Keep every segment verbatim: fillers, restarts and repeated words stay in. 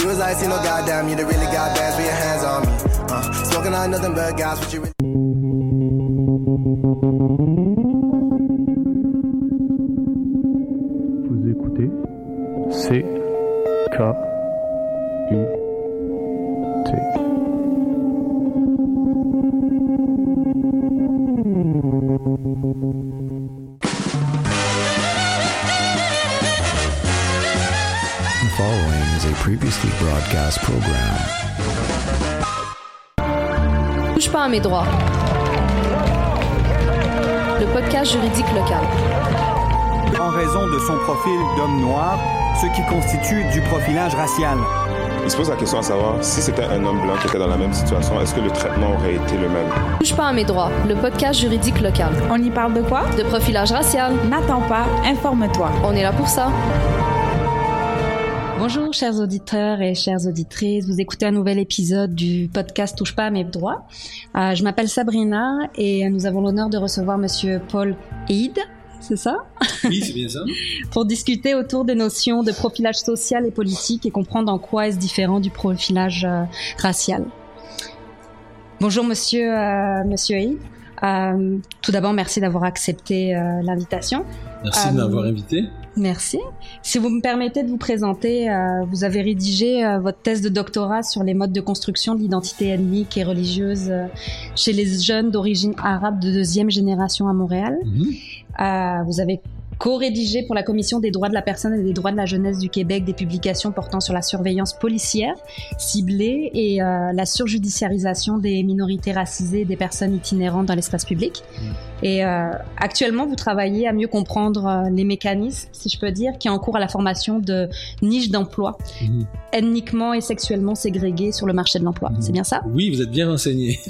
was like, see no goddamn, you the really got bands with your hands on me. Uh, smoking on nothing but gas, what you really... Vous écoutez C K I T. The following is a previously broadcast program. Touche pas à mes droits. Le podcast juridique local. En raison de son profil d'homme noir, ce qui constitue du profilage racial. Il se pose la question à savoir, si c'était un homme blanc qui était dans la même situation, est-ce que le traitement aurait été le même? Touche pas à mes droits. Le podcast juridique local. On y parle de quoi? De profilage racial. N'attends pas, informe-toi. On est là pour ça. Bonjour chers auditeurs et chères auditrices, vous écoutez un nouvel épisode du podcast Touche pas à mes droits. Euh, je m'appelle Sabrina et nous avons l'honneur de recevoir monsieur Paul Eid, c'est ça? Oui, c'est bien ça. Pour discuter autour des notions de profilage social et politique et comprendre en quoi est-ce différent du profilage euh, racial. Bonjour monsieur, euh, monsieur Eid. Euh, tout d'abord, merci d'avoir accepté euh, l'invitation. Merci euh, de m'avoir invité. Merci. Si vous me permettez de vous présenter, euh, vous avez rédigé euh, votre thèse de doctorat sur les modes de construction de l'identité ethnique et religieuse euh, chez les jeunes d'origine arabe de deuxième génération à Montréal. Mm-hmm. Euh, vous avez co-rédigé pour la Commission des droits de la personne et des droits de la jeunesse du Québec des publications portant sur la surveillance policière ciblée et euh, la surjudiciarisation des minorités racisées et des personnes itinérantes dans l'espace public. Mmh. Et euh, actuellement, vous travaillez à mieux comprendre euh, les mécanismes, si je peux dire, qui encourent à la formation de niches d'emploi mmh. ethniquement et sexuellement ségrégées sur le marché de l'emploi. Mmh. C'est bien ça? Oui, vous êtes bien renseigné.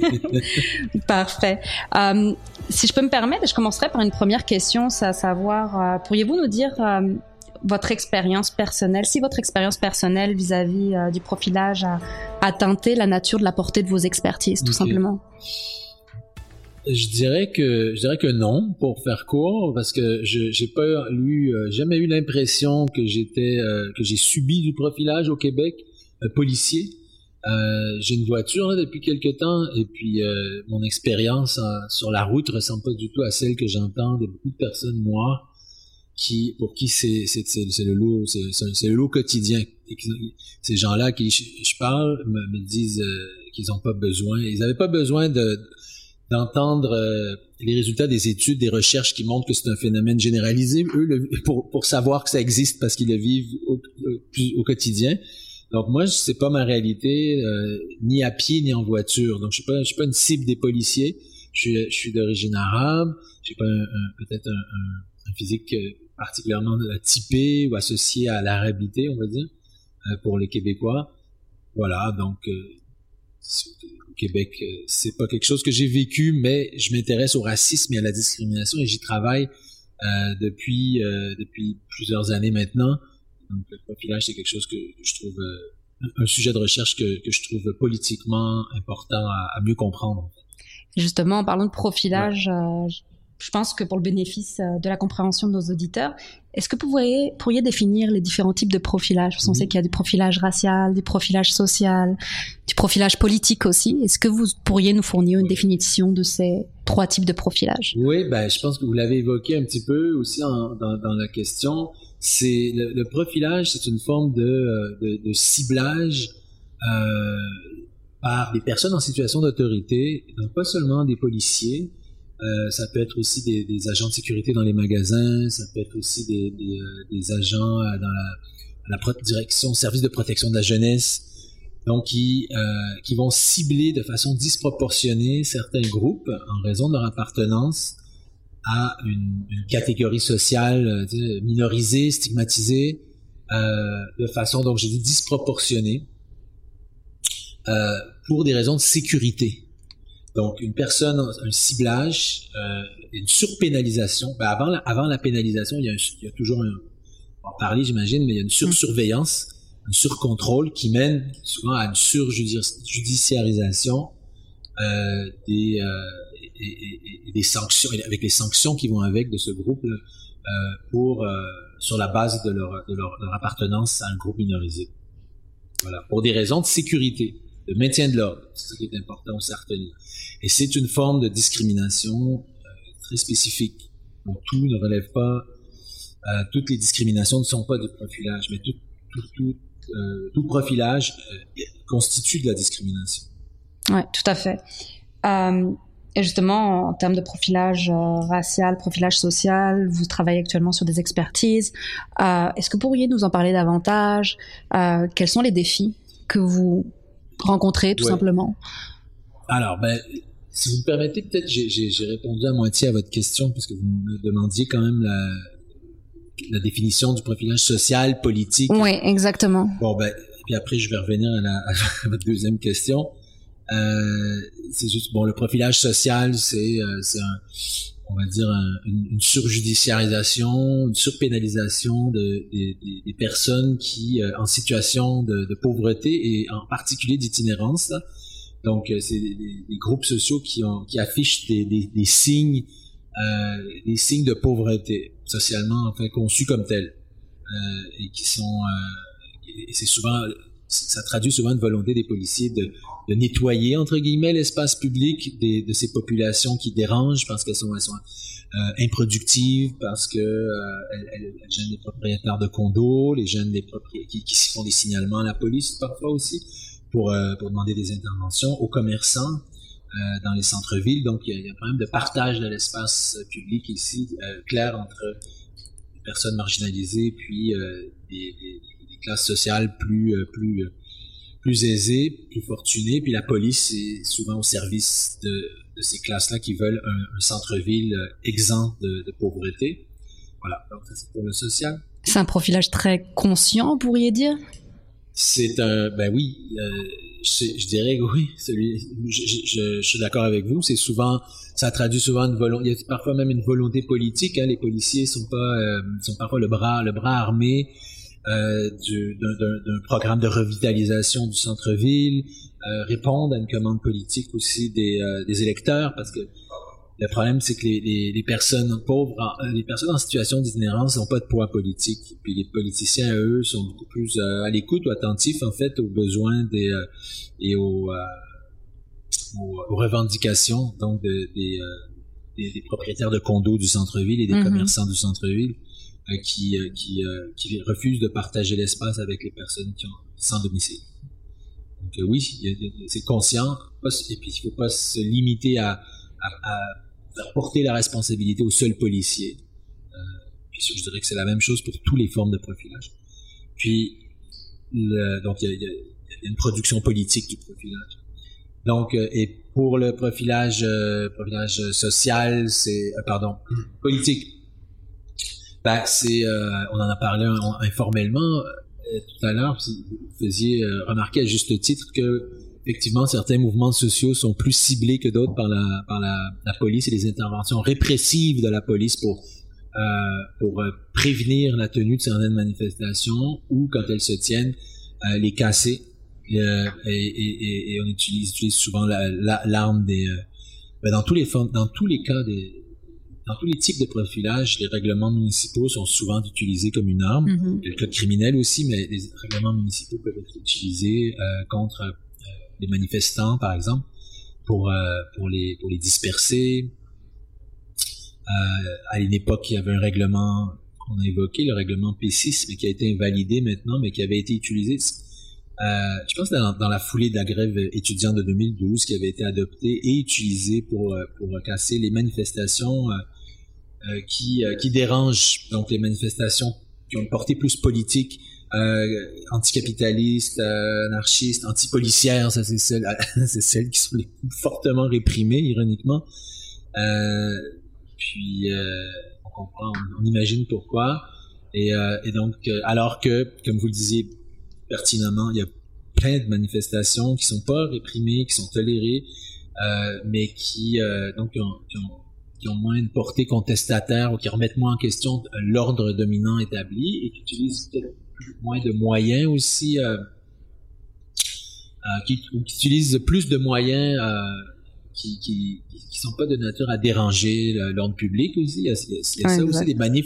Parfait. Euh, si je peux me permettre, je commencerai par une première question, c'est à savoir Euh, pourriez-vous nous dire euh, votre expérience personnelle, si votre expérience personnelle vis-à-vis euh, du profilage a, a teinté la nature de la portée de vos expertises, tout okay. simplement? Je dirais que je dirais que non, pour faire court, parce que je j'ai pas eu euh, jamais eu l'impression que j'étais euh, que j'ai subi du profilage au Québec euh, policier. Euh, j'ai une voiture là, depuis quelque temps et puis euh, mon expérience en, sur la route ressemble pas du tout à celle que j'entends de beaucoup de personnes noires qui pour qui c'est c'est c'est, c'est le lot c'est, c'est, c'est le lot quotidien. Et ces gens-là qui je, je parle me, me disent euh, qu'ils ont pas besoin, ils avaient pas besoin de d'entendre euh, les résultats des études, des recherches qui montrent que c'est un phénomène généralisé. Eux, le, pour pour savoir que ça existe parce qu'ils le vivent au, au, au quotidien. Donc moi, c'est pas ma réalité, euh, ni à pied ni en voiture. Donc je suis pas, je suis pas une cible des policiers. Je suis, je suis d'origine arabe. J'ai pas un, un, peut-être un, un, un physique particulièrement typé ou associé à l'arabité, on va dire, euh, pour les Québécois. Voilà. Donc euh, au Québec, euh, c'est pas quelque chose que j'ai vécu, mais je m'intéresse au racisme et à la discrimination et j'y travaille euh, depuis euh, depuis plusieurs années maintenant. Donc, le profilage, c'est quelque chose que je trouve euh, un sujet de recherche que, que je trouve politiquement important à, à mieux comprendre. En fait. Justement, en parlant de profilage, ouais. euh, je pense que pour le bénéfice de la compréhension de nos auditeurs, est-ce que vous pourriez, pourriez définir les différents types de profilage? Parce qu'on mmh. sait qu'il y a du profilage racial, du profilage social, du profilage politique aussi. Est-ce que vous pourriez nous fournir une définition de ces trois types de profilage? Oui, ben, je pense que vous l'avez évoqué un petit peu aussi en, dans, dans la question. C'est le, le profilage, c'est une forme de, de, de ciblage euh, par des personnes en situation d'autorité, donc pas seulement des policiers. Euh, ça peut être aussi des, des agents de sécurité dans les magasins, ça peut être aussi des, des, euh, des agents dans la, la pro- direction, service de protection de la jeunesse, donc qui, euh, qui vont cibler de façon disproportionnée certains groupes en raison de leur appartenance à une, une catégorie sociale euh, minorisée, stigmatisée, euh, de façon, donc j'ai dit disproportionnée, euh, pour des raisons de sécurité. Donc, une personne, un ciblage, euh, une surpénalisation. Ben avant, la, avant la pénalisation, il y a, un, il y a toujours un... On va en parler, j'imagine, mais il y a une sursurveillance, un surcontrôle qui mène souvent à une surjudiciarisation euh, des, euh, et, et, et des sanctions, avec les sanctions qui vont avec de ce groupe euh, pour euh, sur la base de leur, de leur, de leur appartenance à un groupe minorisé. Voilà, pour des raisons de sécurité, de maintien de l'ordre. C'est ça qui est important aussi à retenir. Et c'est une forme de discrimination euh, très spécifique. Donc, tout ne relève pas, euh, toutes les discriminations ne sont pas de profilage, mais tout, tout, tout, euh, tout profilage euh, constitue de la discrimination. Ouais, tout à fait. Euh, et justement, en termes de profilage euh, racial, profilage social, vous travaillez actuellement sur des expertises. Euh, est-ce que vous pourriez nous en parler davantage? Euh, quels sont les défis que vous rencontrez, tout ouais. simplement? Alors, ben, si vous me permettez, peut-être j'ai, j'ai, j'ai répondu à moitié à votre question, parce que vous me demandiez quand même la, la définition du profilage social, politique. Oui, exactement. Bon, ben, puis après, je vais revenir à, la, à votre deuxième question. Euh, c'est juste, bon, le profilage social, c'est, euh, c'est un, on va dire, un, une, une surjudiciarisation, une surpénalisation de, de, de, des personnes qui, euh, en situation de, de pauvreté et en particulier d'itinérance, là. Donc, euh, c'est des, des groupes sociaux qui, ont, qui affichent des, des, des signes, euh, des signes de pauvreté socialement, enfin, conçus comme tels, euh, et qui sont, euh, et c'est souvent, ça traduit souvent une volonté des policiers de, de nettoyer, entre guillemets, l'espace public des, de ces populations qui dérangent parce qu'elles sont, elles sont euh, improductives, parce que euh, elles, elles, elles gênent les propriétaires de condos, les gênent les propriétaires qui, qui font des signalements à la police parfois aussi pour, euh, pour demander des interventions aux commerçants euh, dans les centres-villes. Donc il y a, il y a quand même de partage de l'espace public ici euh, clair entre les personnes marginalisées puis euh, des, des classes sociales plus euh, plus euh, plus aisées, plus fortunées, puis la police est souvent au service de, de ces classes-là qui veulent un, un centre-ville euh, exempt de, de pauvreté. Voilà, donc ça c'est pour le social. C'est un profilage très conscient, vous pourriez dire? C'est un, ben oui, euh, je, je dirais que oui, celui, je, je, je suis d'accord avec vous, c'est souvent, ça traduit souvent une volonté, il y a parfois même une volonté politique, hein, les policiers sont pas, euh, sont parfois le bras, le bras armé, Euh, du, d'un, d'un, d'un programme de revitalisation du centre-ville, euh, répondre à une commande politique aussi des, euh, des électeurs, parce que le problème c'est que les, les, les personnes pauvres, en, les personnes en situation d'itinérance n'ont pas de poids politique, puis les politiciens eux sont beaucoup plus euh, à l'écoute ou attentifs en fait aux besoins des euh, et aux, euh, aux, aux revendications donc de, des, euh, des, des propriétaires de condos du centre-ville et des mm-hmm. commerçants du centre-ville. Euh, qui, euh, qui, euh, qui refusent de partager l'espace avec les personnes qui ont sans domicile. Donc euh, oui, y a, y a, c'est conscient, et puis il ne faut pas se limiter à, à, à faire porter la responsabilité au seul policier. Euh, puis je dirais que c'est la même chose pour toutes les formes de profilage. Puis, le, donc il y a, y a une production politique du profilage. Donc, euh, et pour le profilage, euh, profilage social, c'est, euh, pardon, politique, ben, c'est, euh, on en a parlé informellement euh, tout à l'heure. Vous faisiez euh, remarquer à juste titre que effectivement certains mouvements sociaux sont plus ciblés que d'autres par la par la, la police et les interventions répressives de la police pour euh, pour euh, prévenir la tenue de certaines manifestations ou quand elles se tiennent euh, les casser euh, et, et, et on utilise, utilise souvent la, la, l'arme des euh, ben, dans tous les formes, dans tous les cas des Dans tous les types de profilage, les règlements municipaux sont souvent utilisés comme une arme. Mm-hmm. Le code criminel aussi, mais les règlements municipaux peuvent être utilisés euh, contre euh, les manifestants, par exemple, pour euh, pour les pour les disperser. Euh, à une époque, il y avait un règlement qu'on a évoqué, le règlement P six, mais qui a été invalidé maintenant, mais qui avait été utilisé. Euh, je pense dans, dans la foulée de la grève étudiante de deux mille douze, qui avait été adoptée et utilisée pour pour casser les manifestations euh, euh, qui euh, qui dérangent, donc les manifestations qui ont une portée plus politique, euh, anticapitalistes, euh, anarchistes, antipolicières, ça c'est celles c'est celles qui sont les plus fortement réprimées, ironiquement. Euh, puis euh, on comprend, on, on imagine pourquoi. Et, euh, et donc, euh, alors que, comme vous le disiez pertinemment, il y a plein de manifestations qui sont pas réprimées, qui sont tolérées, euh, mais qui euh, donc qui ont, qui, ont, qui ont moins une portée contestataire ou qui remettent moins en question l'ordre dominant établi et qui utilisent peut-être moins de moyens aussi, euh, euh, qui, qui utilisent plus de moyens euh, qui, qui qui sont pas de nature à déranger l'ordre public aussi. Il y a, il y a ça aussi, les manifs, c'est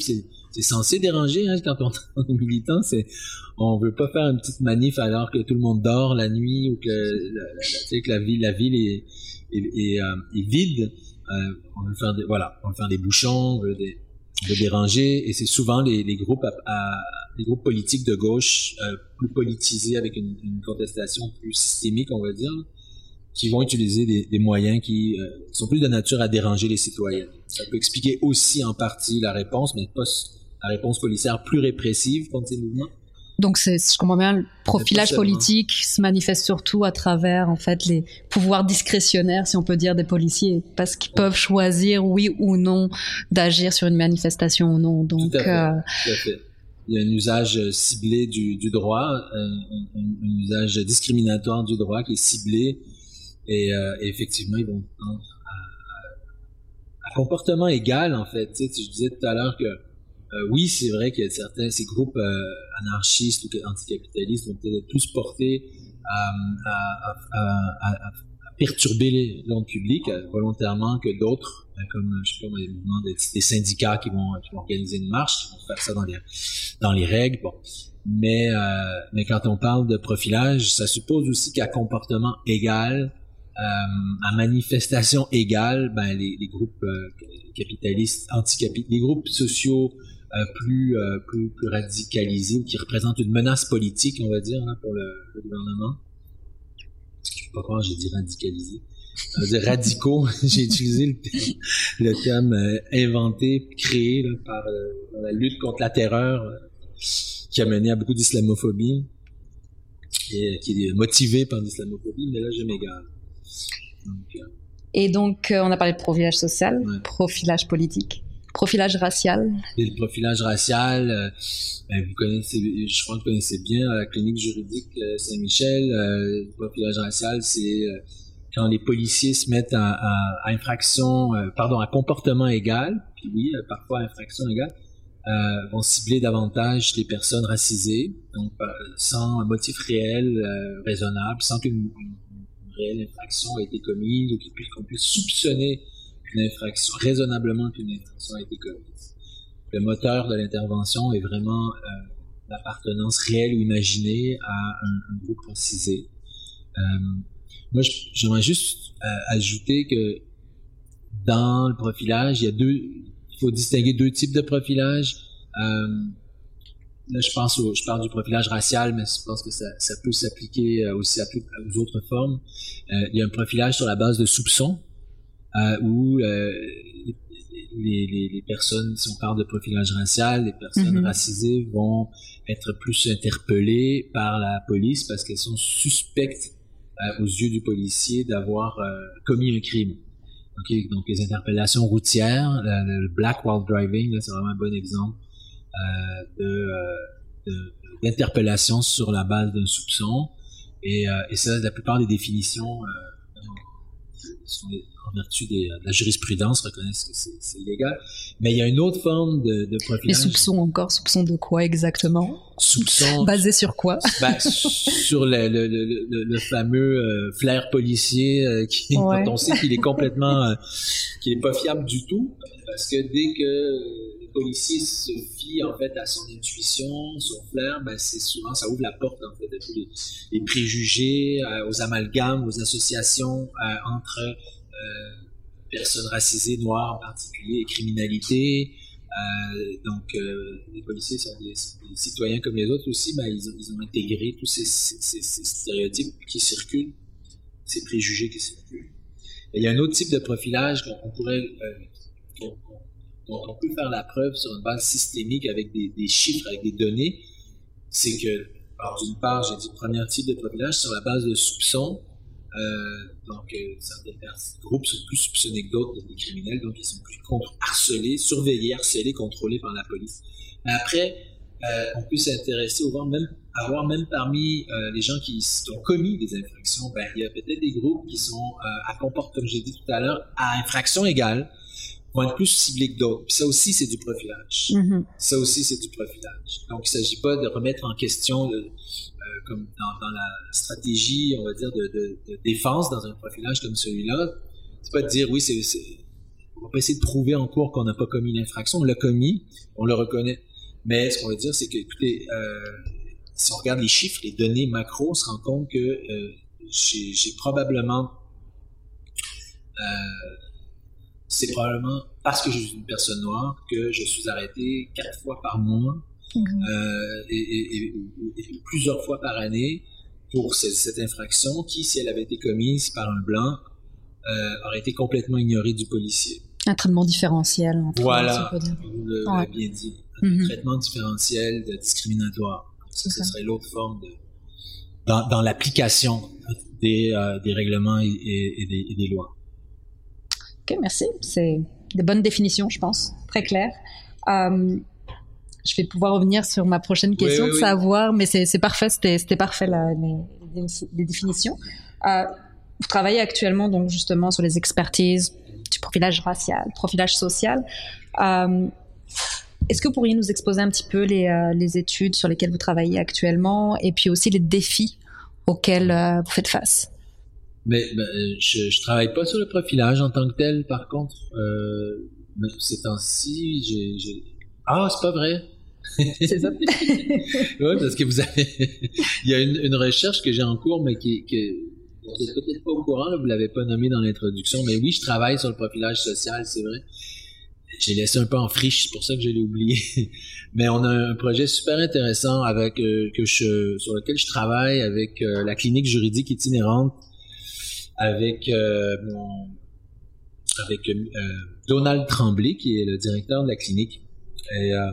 c'est censé déranger, hein, quand on est militant, c'est, on veut pas faire une petite manif alors que tout le monde dort la nuit ou que, la, la, tu sais, que la ville, la ville est, est, est, euh, est vide. Euh, on veut faire des, voilà, on veut faire des bouchons, on veut, des, on veut déranger, et c'est souvent les, les groupes à, à les groupes politiques de gauche, euh, plus politisés avec une, une contestation plus systémique, on va dire, qui vont utiliser des, des moyens qui euh, sont plus de nature à déranger les citoyens. Ça peut expliquer aussi en partie la réponse, mais pas la réponse policière plus répressive contre ces mouvements. Donc, c'est, si je comprends bien, le profilage politique se manifeste surtout à travers, en fait, les pouvoirs discrétionnaires, si on peut dire, des policiers, parce qu'ils peuvent choisir, oui ou non, d'agir sur une manifestation ou non. Donc, tout à fait, euh... tout à fait. Il y a un usage ciblé du, du droit, un, un, un usage discriminatoire du droit qui est ciblé, et, euh, et effectivement, ils vont tendre à, à, à comportement égal, en fait. Tu sais, je disais tout à l'heure que Euh, oui, c'est vrai que certains ces groupes euh, anarchistes ou anticapitalistes vont peut-être plus portés à, à, à, à, à perturber l'ordre public euh, volontairement que d'autres, euh, comme je sais pas, les mouvements des, des syndicats qui vont, qui vont organiser une marche, qui vont faire ça dans les dans les règles. Bon, mais euh, mais quand on parle de profilage, ça suppose aussi qu'à comportement égal, euh, à manifestation égale, ben les, les groupes euh, capitalistes, anticapitalistes, les groupes sociaux Euh, plus, euh, plus plus radicalisés, qui représentent une menace politique, on va dire, hein, pour le, le gouvernement. Je sais pas quoi, j'ai dit radicalisé. Ça veut dire radicaux. J'ai utilisé le terme, le terme euh, inventé, créé là, par euh, la lutte contre la terreur, euh, qui a mené à beaucoup d'islamophobie et euh, qui est motivé par l'islamophobie, mais là je m'égare. Donc, euh, Et donc, euh, on a parlé de profilage social, ouais. Profilage politique. Profilage racial. Et le profilage racial, euh, ben vous connaissez, je crois que vous connaissez bien la clinique juridique euh, Saint-Michel. Euh, le profilage racial, c'est euh, quand les policiers se mettent à, à, à infraction, euh, pardon, à comportement égal, puis oui, euh, parfois à infraction égale, euh, vont cibler davantage les personnes racisées, donc euh, sans un motif réel, euh, raisonnable, sans qu'une une, une réelle infraction ait été commise ou qu'on puisse soupçonner une infraction, raisonnablement qu'une infraction a été commise. Le moteur de l'intervention est vraiment euh, l'appartenance réelle ou imaginée à un, un groupe précisé. Euh, moi, j'aimerais juste euh, ajouter que dans le profilage, il y a deux, il faut distinguer deux types de profilage. Euh, là, je pense au, je parle du profilage racial, mais je pense que ça, ça peut s'appliquer aussi à toutes, aux autres formes. Euh, il y a un profilage sur la base de soupçons. Euh, où euh, les, les, les personnes, si on parle de profilage racial, les personnes mm-hmm. racisées vont être plus interpellées par la police parce qu'elles sont suspectes euh, aux yeux du policier d'avoir euh, commis un crime. Okay? Donc les interpellations routières, le, le black while driving, là, c'est vraiment un bon exemple euh, de, de, d'interpellation sur la base d'un soupçon. Et, euh, et ça, la plupart des définitions euh, sont les, en vertu des, de la jurisprudence, reconnaissent que c'est, c'est illégal. Mais il y a une autre forme de, de profilage. Les soupçons encore, soupçons de quoi exactement? Soupçons... Basés sur quoi? Ben, sur le, le, le, le, le fameux euh, flair policier euh, qui, ouais. dont on sait qu'il est complètement... Euh, qu'il est pas fiable du tout, parce que dès que le policier se fie en fait à son intuition, son flair, ben c'est souvent, ça ouvre la porte en fait à tous les, les préjugés, euh, aux amalgames, aux associations euh, entre Euh, personnes racisées, noires en particulier, et criminalité. Euh, donc, euh, les policiers sont des, des citoyens comme les autres aussi, mais ils ont, ils ont intégré tous ces, ces, ces stéréotypes qui circulent, ces préjugés qui circulent. Et il y a un autre type de profilage qu'on pourrait, euh, qu'on, qu'on, qu'on peut faire la preuve sur une base systémique avec des, des chiffres, avec des données. C'est que, alors d'une part, j'ai dit le premier type de profilage sur la base de soupçons. Euh, donc, euh, certains groupes sont plus soupçonnés que d'autres des criminels, donc ils sont plus contre- harcelés, surveillés, harcelés, contrôlés par la police. Mais après, euh, on peut s'intéresser au voir même, à voir même parmi euh, les gens qui, qui ont commis des infractions, ben, il y a peut-être des groupes qui sont euh, à comportement, comme j'ai dit tout à l'heure, à infraction égale, vont être plus ciblés que d'autres. Puis ça aussi, c'est du profilage. Mm-hmm. Ça aussi, c'est du profilage. Donc, il ne s'agit pas de remettre en question le, Euh, comme dans, dans la stratégie, on va dire, de, de, de défense dans un profilage comme celui-là. C'est pas de dire, oui, c'est, c'est on va pas essayer de prouver en cours qu'on n'a pas commis l'infraction. On l'a commis, on le reconnaît. Mais ce qu'on va dire, c'est que, écoutez, euh, si on regarde les chiffres, les données macro, on se rend compte que euh, j'ai, j'ai probablement... Euh, c'est probablement parce que je suis une personne noire que je suis arrêté quatre fois par mois mmh. euh, et, et, et, et plusieurs fois par année pour cette, cette infraction qui, si elle avait été commise par un blanc, euh, aurait été complètement ignorée du policier. Un traitement différentiel. Entre voilà, vous l'avez ouais. bien dit. Un mmh. traitement différentiel de discriminatoire. Ça, ce serait l'autre forme de... Dans, dans l'application des, euh, des règlements et, et, et, des, et des lois. Ok, merci. C'est des bonnes définitions, je pense. Très claires. Euh, je vais pouvoir revenir sur ma prochaine question oui, oui, de savoir, oui. mais c'est, c'est parfait, c'était, c'était parfait là, les, les définitions. Euh, vous travaillez actuellement donc justement sur les expertises du profilage racial, profilage social. Euh, est-ce que vous pourriez nous exposer un petit peu les, euh, les études sur lesquelles vous travaillez actuellement et puis aussi les défis auxquels euh, vous faites face? Mais ben, je, je travaille pas sur le profilage en tant que tel, par contre. Euh, ces temps-ci, j'ai, j'ai... Ah, c'est pas vrai. C'est ça. Oui, parce que vous avez... Il y a une, une recherche que j'ai en cours, mais qui... qui... Vous n'êtes peut-être pas au courant, là, vous l'avez pas nommé dans l'introduction, mais oui, je travaille sur le profilage social, c'est vrai. J'ai laissé un peu en friche, c'est pour ça que je l'ai oublié. Mais on a un projet super intéressant avec euh, que je, sur lequel je travaille avec euh, la clinique juridique itinérante, avec euh, mon, avec euh, Donald Tremblay, qui est le directeur de la clinique. Et euh,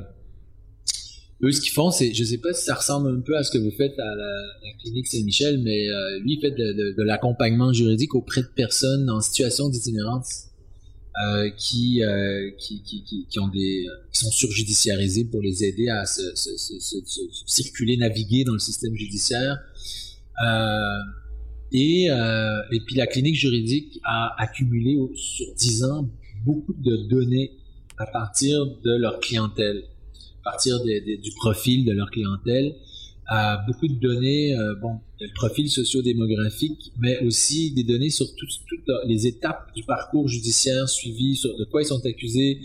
eux, ce qu'ils font, c'est, je sais pas si ça ressemble un peu à ce que vous faites à la, la clinique Saint-Michel, mais euh, lui, il fait de, de, de l'accompagnement juridique auprès de personnes en situation d'itinérance euh, qui, euh, qui, qui, qui, qui ont des, qui sont surjudiciarisés pour les aider à se, se, se, se, se circuler, naviguer dans le système judiciaire. Euh, Et, euh, et puis la clinique juridique a accumulé sur dix ans beaucoup de données à partir de leur clientèle, à partir de, de, du profil de leur clientèle, euh, beaucoup de données, euh, bon, le profil socio-démographique, mais aussi des données sur toutes, toutes les étapes du parcours judiciaire suivi, sur de quoi ils sont accusés,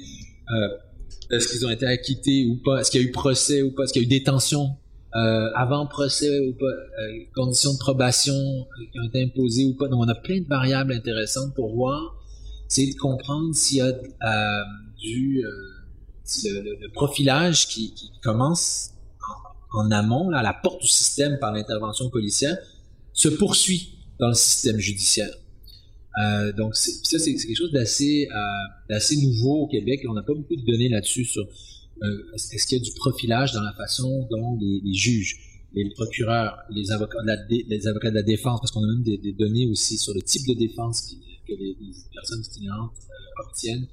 euh, est-ce qu'ils ont été acquittés ou pas, est-ce qu'il y a eu procès ou pas, est-ce qu'il y a eu détention Euh, avant procès ou pas, euh, conditions de probation qui ont été imposées ou pas. Donc, on a plein de variables intéressantes pour voir, essayer de comprendre s'il y a euh, du euh, si le, le, le profilage qui, qui commence en, en amont, là, à la porte du système par l'intervention policière, se poursuit dans le système judiciaire. Euh, donc, c'est, ça, c'est, c'est quelque chose d'assez, euh, d'assez nouveau au Québec. On n'a pas beaucoup de données là-dessus sur Euh, est-ce qu'il y a du profilage dans la façon dont les, les juges, les procureurs, les avocats, de la dé, les avocats de la défense, parce qu'on a même des, des données aussi sur le type de défense qui, que les, les personnes itinérantes euh, obtiennent,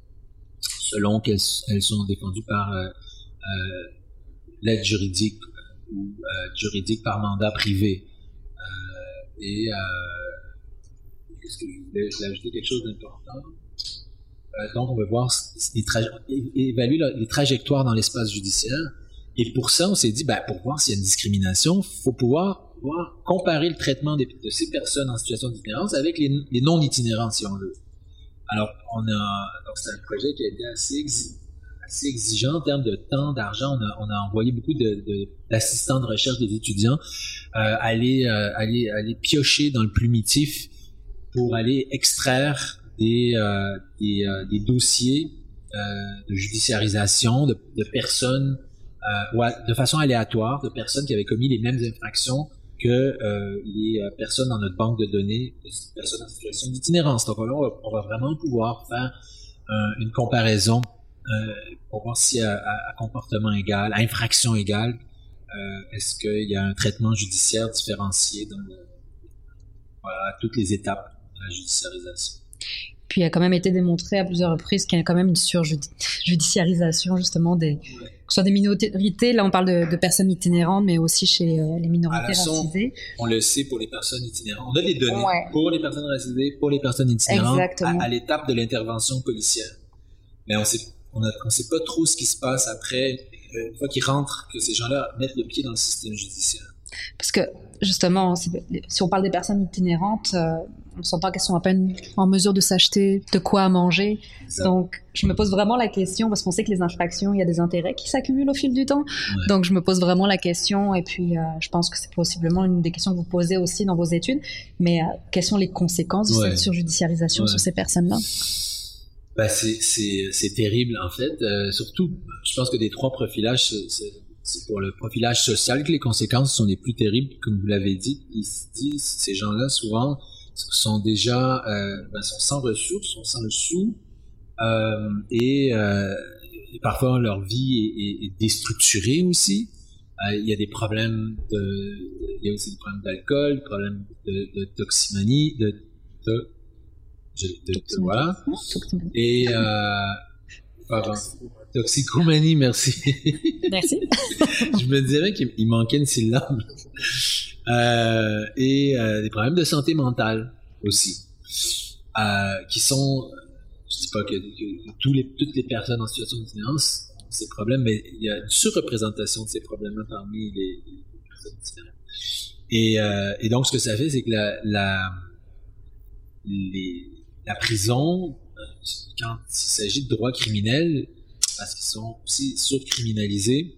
selon qu'elles elles sont défendues par euh, euh, l'aide juridique ou euh, juridique par mandat privé. Euh, et euh, qu'est-ce que je voulais, je voulais ajouter quelque chose d'important. Donc, on va voir les traje- évaluer les trajectoires dans l'espace judiciaire. Et pour ça, on s'est dit, ben, pour voir s'il y a une discrimination, il faut pouvoir, pouvoir comparer le traitement des, de ces personnes en situation d'itinérance avec les, les non-itinérants, si on veut. Alors, on a, donc c'est un projet qui a été assez, exi- assez exigeant en termes de temps, d'argent. On a, on a envoyé beaucoup de, de, d'assistants de recherche des étudiants euh, aller, euh, aller, aller piocher dans le plumitif pour aller extraire des, euh, des, euh, des dossiers euh, de judiciarisation de, de personnes euh, ouais, de façon aléatoire, de personnes qui avaient commis les mêmes infractions que euh, les euh, personnes dans notre banque de données, de personnes en situation d'itinérance. Donc là, on va, on va vraiment pouvoir faire euh, une comparaison euh, pour voir si à, à, à comportement égal, à infraction égale, euh, est-ce qu'il y a un traitement judiciaire différencié dans le, voilà, à toutes les étapes de la judiciarisation. Puis il a quand même été démontré à plusieurs reprises qu'il y a quand même une surjudiciarisation justement des, ouais. que ce soit des minorités. Là, on parle de, de personnes itinérantes, mais aussi chez euh, les minorités racisées. On le sait pour les personnes itinérantes. On a des données ouais. pour les personnes racisées, pour les personnes itinérantes, à, à l'étape de l'intervention policière. Mais on sait, on a, on sait pas trop ce qui se passe après, une fois qu'ils rentrent, que ces gens-là mettent le pied dans le système judiciaire. Parce que justement, si on parle des personnes itinérantes, euh, on s'entend qu'elles sont à peine en mesure de s'acheter de quoi manger. Donc, je me pose vraiment la question, parce qu'on sait que les infractions, il y a des intérêts qui s'accumulent au fil du temps. Ouais. Donc, je me pose vraiment la question, et puis euh, je pense que c'est possiblement une des questions que vous posez aussi dans vos études. Mais euh, quelles sont les conséquences ouais. de cette surjudiciarisation ouais. sur ces personnes-là? Ben, c'est, c'est, c'est terrible, en fait. Euh, surtout, je pense que des trois profilages, c'est, c'est, c'est pour le profilage social que les conséquences sont les plus terribles, comme vous l'avez dit. Ils se disent, ces gens-là, souvent, sont déjà euh, ben, sont sans ressources, sont sans sous, euh, et, euh, et parfois leur vie est, est, est déstructurée aussi. Euh, il y a des problèmes de, il y a aussi des problèmes d'alcool, des problèmes de, de toximanie, de, de, de, de, de voilà. Et euh, pardon, toxicomanie, merci. Merci. Je me dirais qu'il manquait une syllabe. Euh, et euh, des problèmes de santé mentale aussi, euh, qui sont, je dis pas que, que tous les, toutes les personnes en situation d'itinérance ont ces problèmes, mais il y a une surreprésentation de ces problèmes-là parmi les, les personnes itinérantes. Et, euh, et donc, ce que ça fait, c'est que la, la, les, la prison, quand il s'agit de droits criminels, parce qu'ils sont aussi surcriminalisés,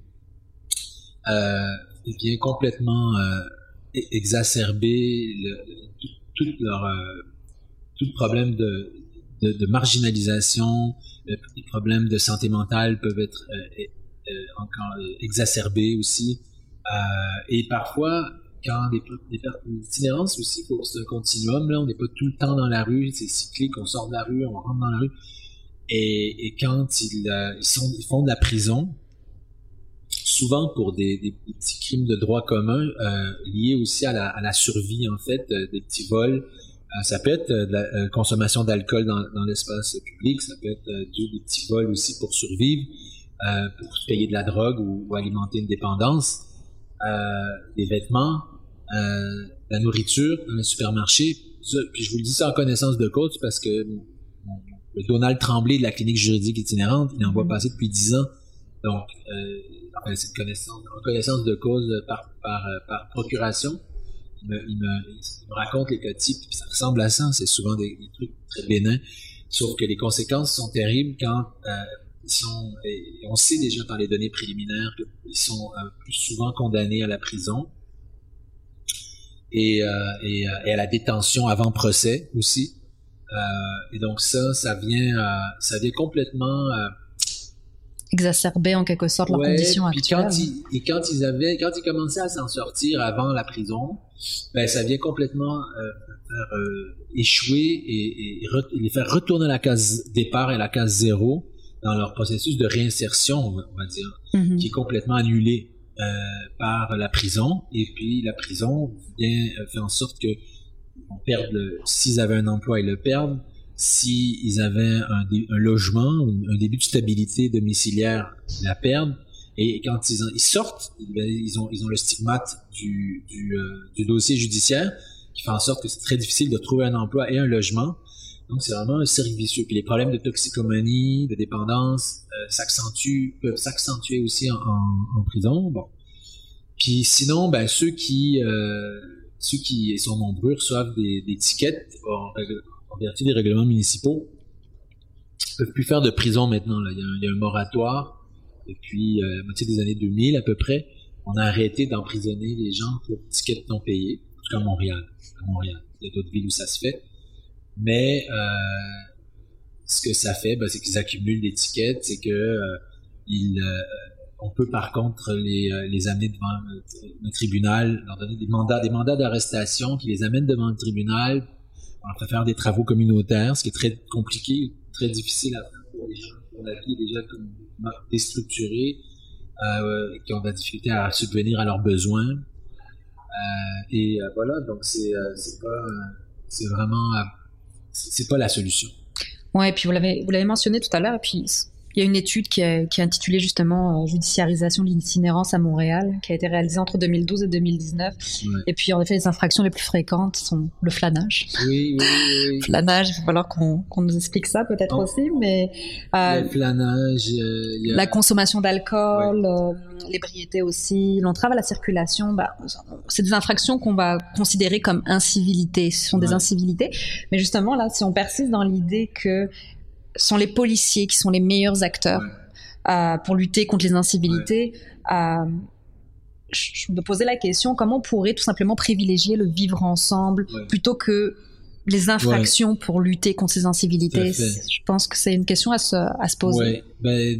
euh, vient complètement euh, exacerber le, tout, tout leur euh, tout le problème de, de, de marginalisation, le, les problèmes de santé mentale peuvent être euh, euh, encore euh, exacerbés aussi, euh, et parfois quand les, les, les itinérances aussi, c'est un continuum, là, on n'est pas tout le temps dans la rue, c'est cyclique, on sort de la rue, on rentre dans la rue, et, et quand ils, euh, ils, sont, ils font de la prison, souvent pour des, des, des petits crimes de droit commun euh, liés aussi à la, à la survie, en fait, euh, des petits vols. Euh, ça peut être euh, de la euh, consommation d'alcool dans, dans l'espace public, ça peut être euh, des petits vols aussi pour survivre, euh, pour payer de la drogue ou, ou alimenter une dépendance, euh, des vêtements, euh, la nourriture dans le supermarché. Ça, puis je vous le dis ça en connaissance de cause parce que le Donald Tremblay de la clinique juridique itinérante, il en voit passer depuis dix ans. Donc, euh, enfin, c'est une connaissance, une connaissance de cause par, par, par procuration. Il me, il, me, il me raconte les cas types, puis ça ressemble à ça, c'est souvent des, des trucs très bénins, sauf que les conséquences sont terribles quand euh, ils sont, et on sait déjà dans les données préliminaires qu'ils sont euh, plus souvent condamnés à la prison et, euh, et, et à la détention avant procès aussi. Euh, et donc ça, ça vient, euh, ça vient complètement... Euh, exacerber en quelque sorte leurs ouais, conditions puis actuelles. Quand ils, et quand ils avaient, quand ils commençaient à s'en sortir avant la prison, ben ça vient complètement euh, faire euh, échouer et, et, re, et les faire retourner à la case départ et à la case zéro dans leur processus de réinsertion, on va, on va dire, mm-hmm. qui est complètement annulé euh, par la prison. Et puis la prison vient euh, faire en sorte que on perde le, s'ils avaient un emploi, ils le perdent. Si ils avaient un, un logement, un début de stabilité domiciliaire, ils la perdent. Et quand ils, ils sortent, ils ont, ils ont le stigmate du, du, euh, du dossier judiciaire qui fait en sorte que c'est très difficile de trouver un emploi et un logement. Donc c'est vraiment un cercle vicieux. Puis les problèmes de toxicomanie, de dépendance euh, s'accentuent, peuvent s'accentuer aussi en, en, en prison. Bon. Puis sinon, ben ceux qui euh, ceux qui sont nombreux reçoivent des, des tickets en, en vertu des règlements municipaux, ils peuvent plus faire de prison maintenant. Là. Il y a un, il y a un moratoire depuis euh, la moitié des années deux mille à peu près. On a arrêté d'emprisonner les gens pour tickets non payés, en tout cas à Montréal. À Montréal. Il y a d'autres villes où ça se fait. Mais euh, ce que ça fait, ben, c'est qu'ils accumulent des tickets, c'est que euh, ils, euh, on peut par contre les, euh, les amener devant le, le tribunal, leur donner des mandats, des mandats d'arrestation qui les amènent devant le tribunal. On leur fait faire des travaux communautaires, ce qui est très compliqué, très difficile à faire pour les gens dont la vie est déjà comme déstructurée, euh, qui ont de la difficulté à subvenir à leurs besoins. Euh, et euh, voilà, donc c'est, euh, c'est pas, euh, c'est vraiment, euh, c'est pas la solution. Ouais, et puis vous l'avez, vous l'avez mentionné tout à l'heure, et puis Il y a une étude qui est, qui est intitulée justement euh, Judiciarisation de l'itinérance à Montréal, qui a été réalisée entre deux mille douze et deux mille dix-neuf. Ouais. Et puis en effet, les infractions les plus fréquentes sont le flânage. Oui, oui, oui. Flânage, il va falloir qu'on, qu'on nous explique ça peut-être oh. aussi, mais euh, le flânage, euh, il y a... la consommation d'alcool, ouais. euh, l'ébriété aussi, l'entrave à la circulation, bah, c'est des infractions qu'on va considérer comme incivilités. Ce sont ouais. des incivilités, mais justement là, si on persiste dans l'idée que ce sont les policiers qui sont les meilleurs acteurs ouais. euh, pour lutter contre les incivilités. Ouais. Euh, je, je me posais la question, comment on pourrait tout simplement privilégier le vivre ensemble ouais. plutôt que les infractions ouais. pour lutter contre ces incivilités. Je pense que c'est une question à se, à se poser. Ouais. Ben,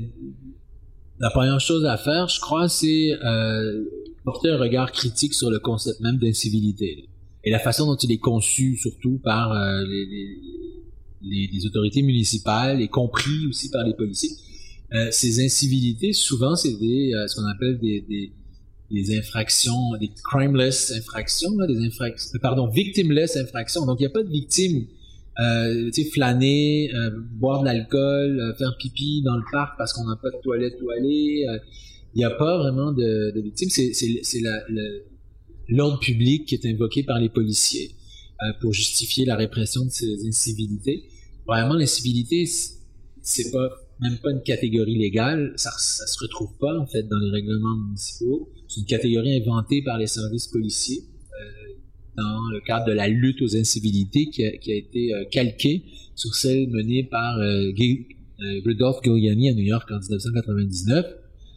la première chose à faire, je crois, c'est euh, porter un regard critique sur le concept même d'incivilité et la façon dont il est conçu, surtout par euh, les, les Les, les autorités municipales et compris aussi par les policiers. Euh, ces incivilités, souvent, c'est des euh, ce qu'on appelle des, des, des infractions, des crimeless infractions, là, des infractions, pardon, victimless infractions. Donc, il n'y a pas de victime. Euh, tu sais, flâner, euh, boire de l'alcool, euh, faire pipi dans le parc parce qu'on n'a pas de toilette où aller. Euh, il n'y a pas vraiment de, de victime. C'est, c'est, c'est la, le, l'ordre public qui est invoqué par les policiers euh, pour justifier la répression de ces incivilités. Vraiment, l'incivilité, c'est pas même pas une catégorie légale, ça, ça se retrouve pas en fait dans les règlements municipaux. C'est une catégorie inventée par les services policiers euh, dans le cadre de la lutte aux incivilités qui a, qui a été euh, calquée sur celle menée par euh, G- euh, Rudolph Giuliani à New York en dix-neuf cent quatre-vingt-dix-neuf.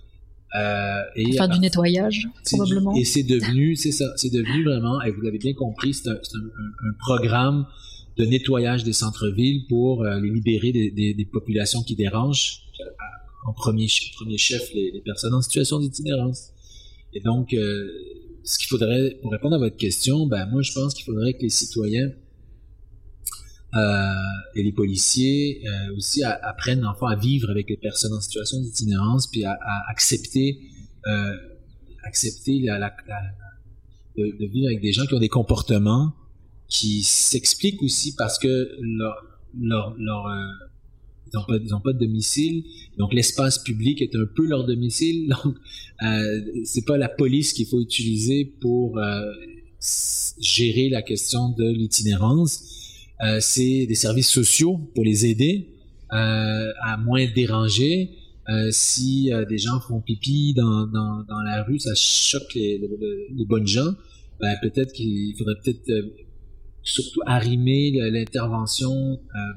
Euh, et pour faire du nettoyage, probablement. Du, et c'est devenu, c'est ça, c'est devenu vraiment, et vous l'avez bien compris, c'est un, c'est un, un, un programme de nettoyage des centres-villes pour euh, les libérer des, des, des populations qui dérangent, en premier, premier chef les, les personnes en situation d'itinérance. Et donc, euh, ce qu'il faudrait, pour répondre à votre question, ben moi je pense qu'il faudrait que les citoyens euh, et les policiers euh, aussi à, apprennent enfin à vivre avec les personnes en situation d'itinérance, puis à, à accepter, euh, accepter la, la, la, de, de vivre avec des gens qui ont des comportements qui s'expliquent aussi parce que leur, leur, leur, euh, ils n'ont pas, ils ont pas de domicile, donc l'espace public est un peu leur domicile, donc euh, c'est pas la police qu'il faut utiliser pour euh, gérer la question de l'itinérance, euh, c'est des services sociaux pour les aider euh, à moins déranger. Euh, si euh, des gens font pipi dans, dans, dans la rue, ça choque les, les, les bonnes gens, ben, peut-être qu'il faudrait peut-être euh, surtout arrimer l'intervention euh,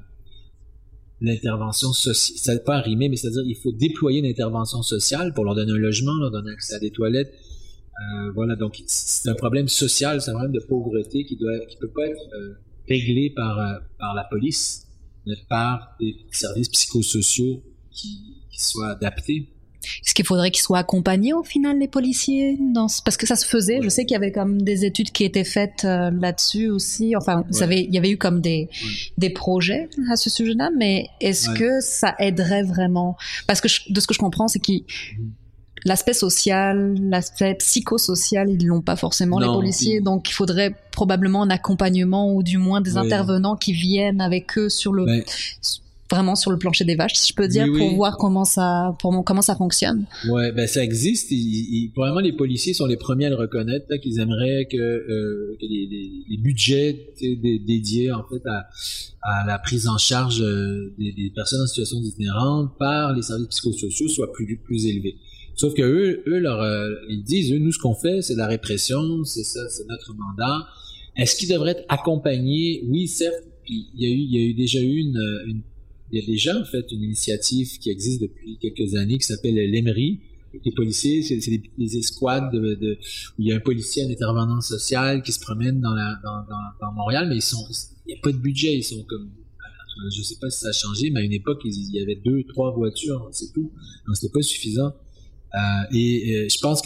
l'intervention sociale, ça pas arrimer, mais c'est-à-dire il faut déployer une intervention sociale pour leur donner un logement, leur donner accès à des toilettes. Euh, voilà, donc c'est un problème social, c'est un problème de pauvreté qui doit, qui peut pas être euh, réglé par euh, par la police, mais par des services psychosociaux qui, qui soient adaptés. Est-ce qu'il faudrait qu'ils soient accompagnés au final, les policiers, dans ce... parce que ça se faisait. Ouais. Je sais qu'il y avait comme des études qui étaient faites euh, là-dessus aussi. Enfin, ouais. vous savez, il y avait eu comme des ouais. des projets à ce sujet-là, mais est-ce ouais. que ça aiderait vraiment? Parce que je, de ce que je comprends, c'est que mmh. l'aspect social, l'aspect psychosocial, ils l'ont pas forcément non, les policiers. Il... Donc, il faudrait probablement un accompagnement ou du moins des ouais. intervenants qui viennent avec eux sur le ouais. vraiment sur le plancher des vaches, si je peux dire, oui, pour oui. voir comment ça, pour, comment ça fonctionne. Ouais, ben ça existe. Il, il, probablement les policiers sont les premiers à le reconnaître, là, qu'ils aimeraient que, euh, que les, les, les budgets dé, dédiés en fait à, à la prise en charge euh, des, des personnes en situation d'itinérance par les services psychosociaux soient plus plus élevés. Sauf que eux, eux, leur, euh, ils disent, eux, nous, ce qu'on fait, c'est de la répression, c'est ça, c'est notre mandat. Est-ce qu'ils devraient être accompagnés? Oui, certes. Puis il y a eu, il y a eu déjà eu une, une il y a déjà, en fait, une initiative qui existe depuis quelques années qui s'appelle l'E M R I. Les policiers, c'est, c'est des, des escouades de, de, où il y a un policier, un intervenant social qui se promène dans la, dans, dans, dans Montréal, mais ils sont, il n'y a pas de budget, ils sont comme, je sais pas si ça a changé, mais à une époque, il y avait deux, trois voitures, c'est tout. Donc, c'était pas suffisant. Euh, et, euh, je pense que,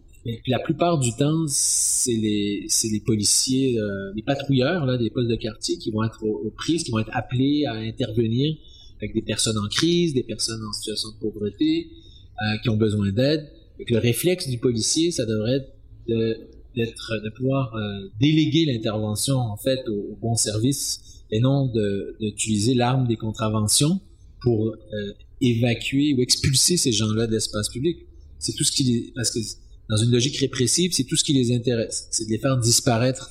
la plupart du temps, c'est les, c'est les policiers, euh, les patrouilleurs, là, des postes de quartier qui vont être aux, aux prises, qui vont être appelés à intervenir avec des personnes en crise, des personnes en situation de pauvreté, euh, qui ont besoin d'aide. Donc, le réflexe du policier, ça devrait être de, d'être, de pouvoir euh, déléguer l'intervention, en fait, au, au bon service et non de, d'utiliser l'arme des contraventions pour euh, évacuer ou expulser ces gens-là de l'espace public. C'est tout ce qui les, parce que dans une logique répressive, c'est tout ce qui les intéresse. C'est de les faire disparaître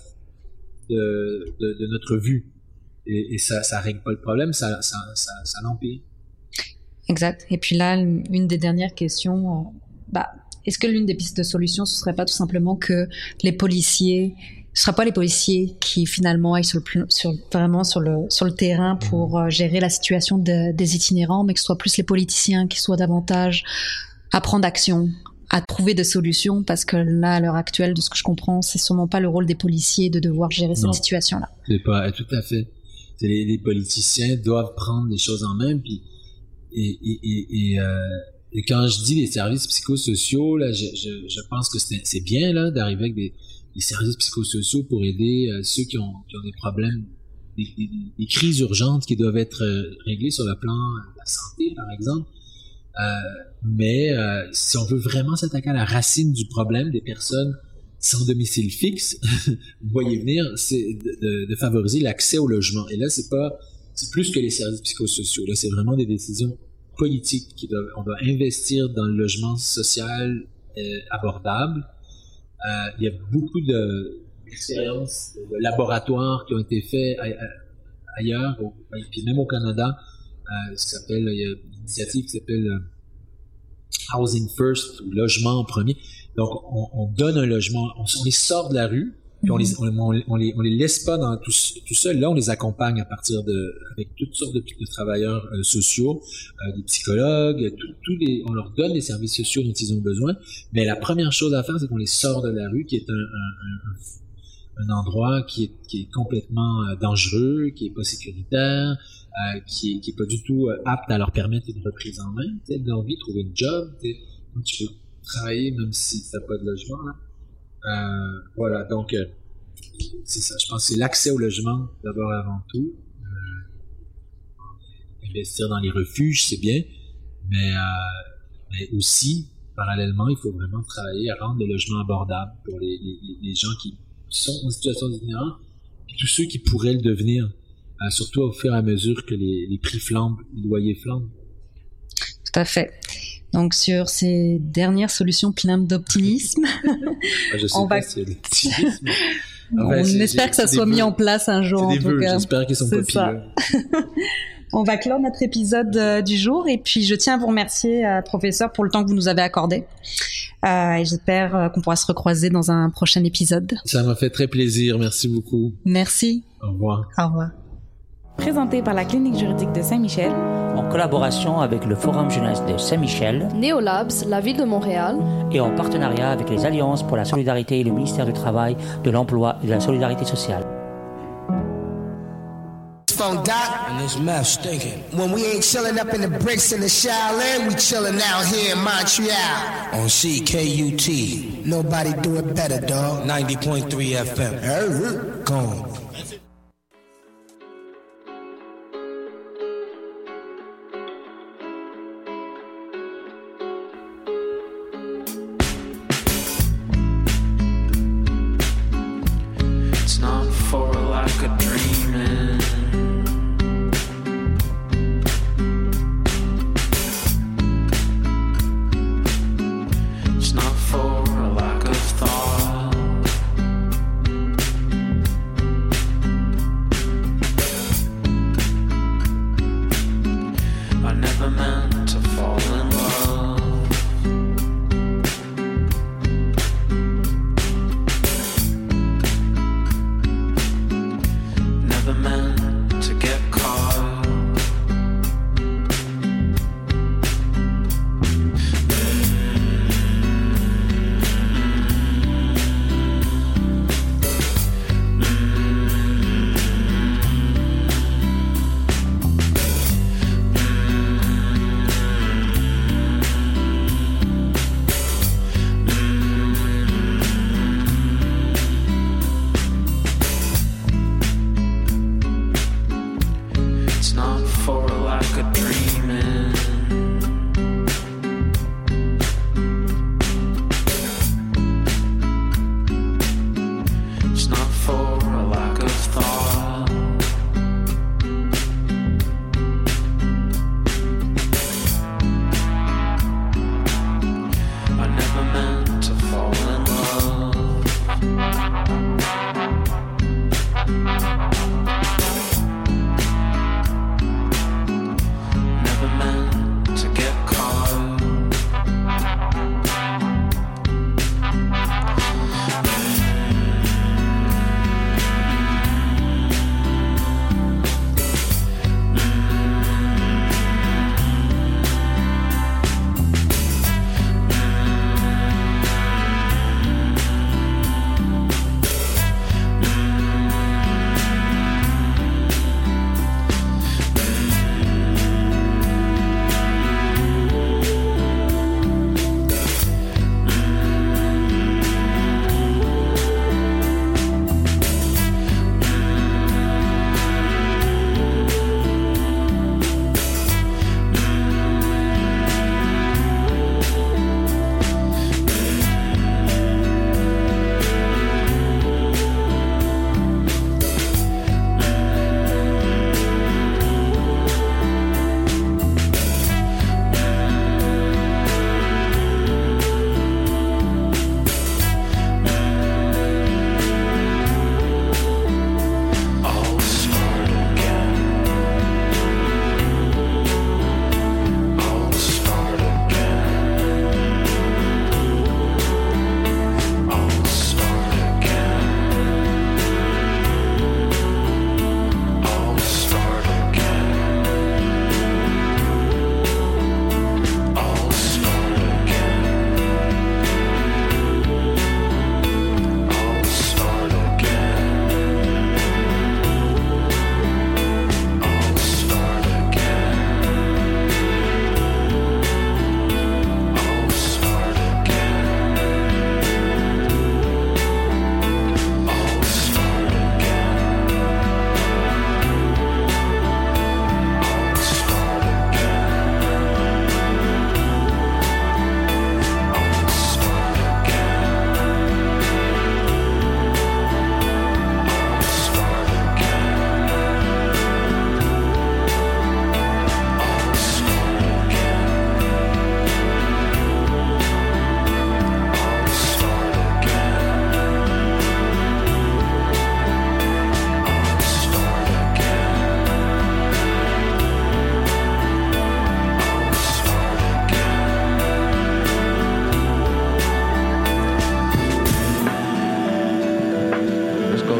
de, de, de notre vue. Et, et ça, ça règle pas le problème, ça, ça, ça, ça l'empire. Exact. Et puis là, une des dernières questions, euh, bah, est-ce que l'une des pistes de solution, ce serait pas tout simplement que les policiers, ce sera pas les policiers qui finalement aillent sur le, sur, vraiment sur le, sur le terrain pour euh, gérer la situation de, des itinérants, mais que ce soit plus les politiciens qui soient davantage à prendre action, à trouver des solutions, parce que là, à l'heure actuelle, de ce que je comprends, c'est sûrement pas le rôle des policiers de devoir gérer Non, cette situation-là. C'est pas, tout à fait. C'est les, les politiciens doivent prendre les choses en main, puis et, et, et, et, euh, et quand je dis les services psychosociaux, là, je, je, je pense que c'est, c'est bien là d'arriver avec des, des services psychosociaux pour aider euh, ceux qui ont, qui ont des problèmes, des, des, des crises urgentes qui doivent être euh, réglées sur le plan de la santé, par exemple. Euh, mais euh, si on veut vraiment s'attaquer à la racine du problème des personnes sans domicile fixe, vous voyez venir, c'est de, de, de favoriser l'accès au logement. Et là, c'est pas, c'est plus que les services psychosociaux. Là, c'est vraiment des décisions politiques qui doivent, on doit investir dans le logement social euh, abordable. Euh, il y a beaucoup de d'expériences, de laboratoires qui ont été faits ailleurs, au, puis même au Canada, euh, ce qui s'appelle, il y a une initiative qui s'appelle euh, Housing First, ou logement en premier. Donc, on, on donne un logement, on, on les sort de la rue, puis on les, on, on, on les, on les laisse pas dans tout, tout seul. Là, on les accompagne à partir de, avec toutes sortes de, de travailleurs euh, sociaux, euh, des psychologues, tout, tous les, on leur donne les services sociaux dont ils ont besoin. Mais la première chose à faire, c'est qu'on les sort de la rue, qui est un, un, un, un endroit qui est, qui est complètement euh, dangereux, qui est pas sécuritaire, euh, qui est, qui est pas du tout euh, apte à leur permettre une reprise en main, tu sais, de leur vie, trouver une job, tu sais, tu peux travailler même si t'as pas de logement, là. Euh, voilà, donc euh, c'est ça, je pense que c'est l'accès au logement d'abord avant tout. Euh, investir dans les refuges, c'est bien, mais, euh, mais aussi, parallèlement, il faut vraiment travailler à rendre le logement abordable pour les, les, les gens qui sont en situation d'itinérance et tous ceux qui pourraient le devenir, euh, surtout au fur et à mesure que les, les prix flambent, les loyers flambent. Tout à fait. Donc, sur ces dernières solutions pleines d'optimisme, ah, je sais on pas va... s'il y a d'optimisme. On ouais, espère que ça soit mis en place un jour, en des tout vœux, cas. J'espère qu'ils sont pas pires. On va clore notre épisode euh, du jour, et puis je tiens à vous remercier, euh, professeur, pour le temps que vous nous avez accordé. Euh, et j'espère euh, qu'on pourra se recroiser dans un prochain épisode. Ça m'a fait très plaisir. Merci beaucoup. Merci. Au revoir. Au revoir. Présenté par la Clinique juridique de Saint-Michel, en collaboration avec le Forum jeunesse de Saint-Michel, Néolabs, la ville de Montréal, et en partenariat avec les Alliances pour la solidarité et le ministère du Travail, de l'Emploi et de la Solidarité sociale. Phone Doc and this meth stinking. When we ain't chilling up in the bricks in the Shaolin, we chilling out here in Montreal on C K U T. Nobody do it better, dog. ninety point three F M. Gone. It's not for a lack of dreaming. It's not for a lack of thought.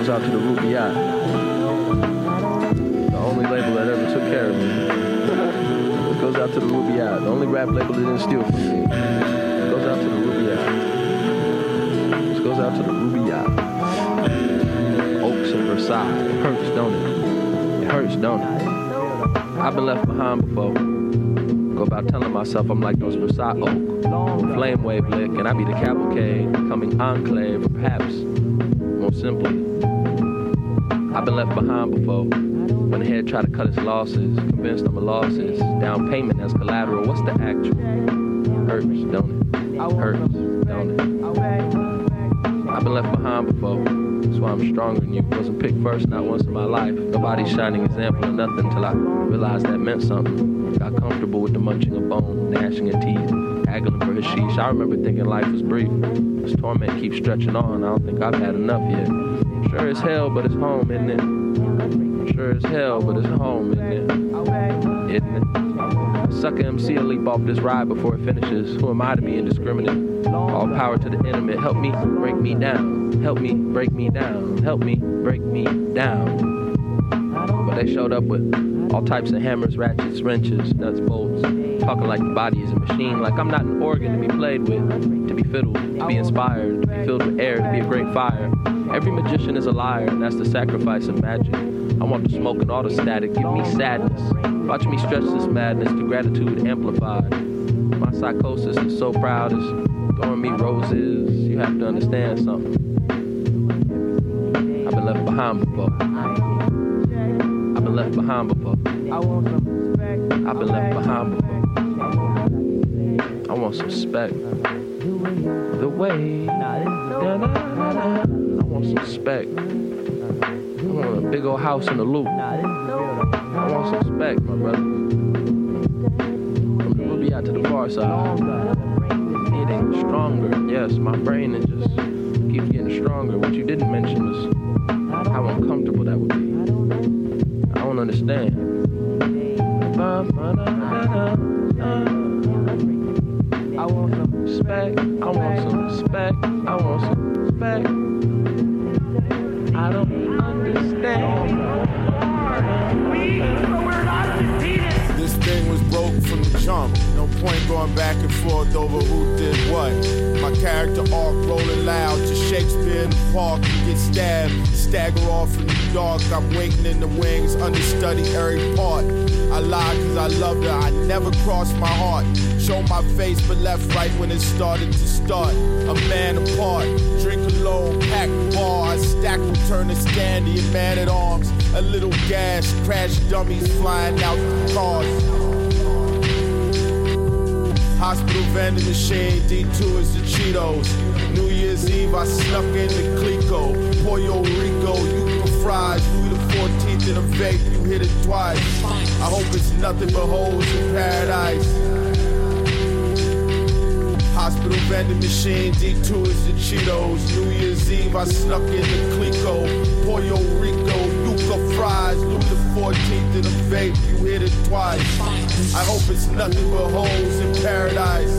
goes out to the Rubaiyat, the only label that ever took care of me. This goes out to the Rubaiyat, the only rap label that didn't steal from me. This goes out to the Rubaiyat. This goes out to the Rubaiyat. Oaks and Versailles. It hurts, don't it? It hurts, don't it? I've been left behind before. Go about telling myself I'm like those Versailles oak. Flame wave lick, and I be the cavalcade, coming enclave, or perhaps, more simply, I've been left behind before. When the head try to cut its losses, convinced I'm a losses, down payment as collateral, what's the actual? Hurts, don't it? Hurts, don't it? I've been left behind before. That's why I'm stronger than you. Wasn't picked first, not once in my life. Nobody's shining example of nothing until I realized that meant something. Got comfortable with the munching of bone, gnashing of teeth, haggling for hashish. I remember thinking life was brief. This torment keeps stretching on. I don't think I've had enough yet. Sure as hell, but it's home, isn't it? Sure as hell, but it's home, isn't it? Isn't it? Sucker M C will leap off this ride before it finishes. Who am I to be indiscriminate? All power to the intimate. Help me break me down. Help me break me down. Help me break me down. But they showed up with all types of hammers, ratchets, wrenches, nuts, bolts. Talking like the body is a machine, like I'm not an organ to be played with, to be fiddled, to be inspired, to be filled with air, to be a great fire. Every magician is a liar, and that's the sacrifice of magic. I want the smoke and all the static, give me sadness. Watch me stretch this madness to gratitude amplified. My psychosis is so proud, it's throwing me roses. You have to understand something. I've been left behind before. I've been left behind before. I've been left behind before. I want some spec. The way. Da-da-da-da. I want some spec. I want a big old house in the loop. I want some spec, my brother. From the Rubaiyat to the far side. Getting stronger. Yes, my brain is just keeps getting stronger. What you didn't mention was how uncomfortable that would be. I don't understand. I want some respect. I want some respect. I want some respect. I don't understand. This thing was broke from the jump. No point going back and forth over who did what. My character arc rolling loud to Shakespeare in the park. You get stabbed, stagger off in the dark. I'm waiting in the wings, understudy every part. I lied cause I loved her, I never crossed my heart. Show my face but left right when it started to start. A man apart, drink alone, pack bar. I stack will turn to standy and man at arms. A little gas, crash dummies flying out the cars. Hospital vending machine, D two is the Cheetos. New Year's Eve, I snuck in the Clico. Pollo Rico, Yuca fries, Louis the fourteenth in a vape, you hit it twice. I hope it's nothing but holes in paradise. Hospital vending machine, D two is the Cheetos. New Year's Eve, I snuck in the Clico. Pollo Rico, Yuca fries, Louis the fourteenth in a vape, you hit it twice. I hope it's nothing but holes in paradise.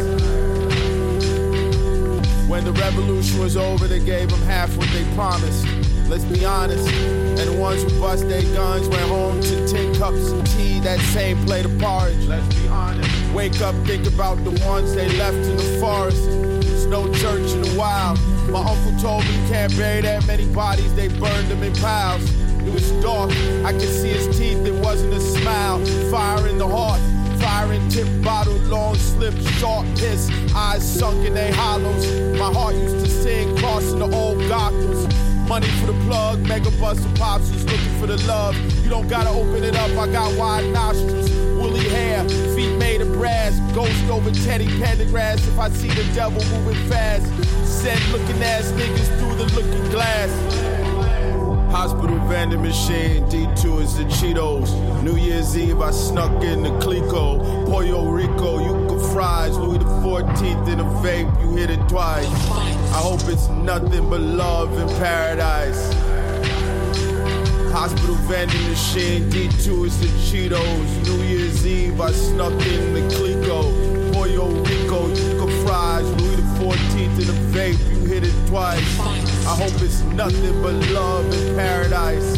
When the revolution was over, they gave them half what they promised. Let's be honest. And the ones who bust their guns went home to tin cups of tea, that same plate of porridge. Let's be honest. Wake up, think about the ones they left in the forest. There's no church in the wild. My uncle told me you can't bury that many bodies, they burned them in piles. It was dark, I could see his teeth, it wasn't a smile. Fire in the heart, fire in tip bottle, long slip, short piss, eyes sunk in their hollows. My heart used to sing, crossing the old goggles. Money for the plug, mega bus and pops was looking for the love. You don't gotta open it up, I got wide nostrils, woolly hair, feet made of brass, ghost over Teddy Pendergrass. If I see the devil moving fast, send looking ass niggas through the looking glass. Hospital vending machine, D two is the Cheetos. New Year's Eve, I snuck in the Clico. Pollo Rico, Yuca fries, Louis the fourteenth in a vape, you hit it twice. I hope it's nothing but love in paradise. Hospital vending machine, D two is the Cheetos. New Year's Eve, I snuck in the Clico. Pollo Rico, Yuca fries, Louis the fourteenth in a vape, you hit hit it twice. I hope it's nothing but love in paradise.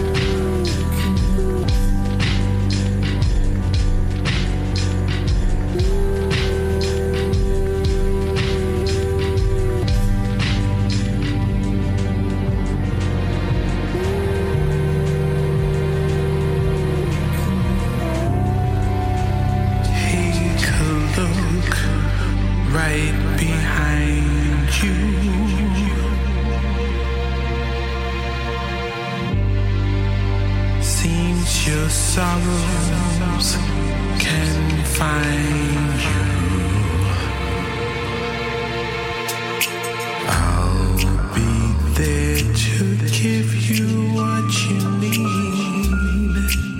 Sorrows can find you. I'll be there to give you what you need.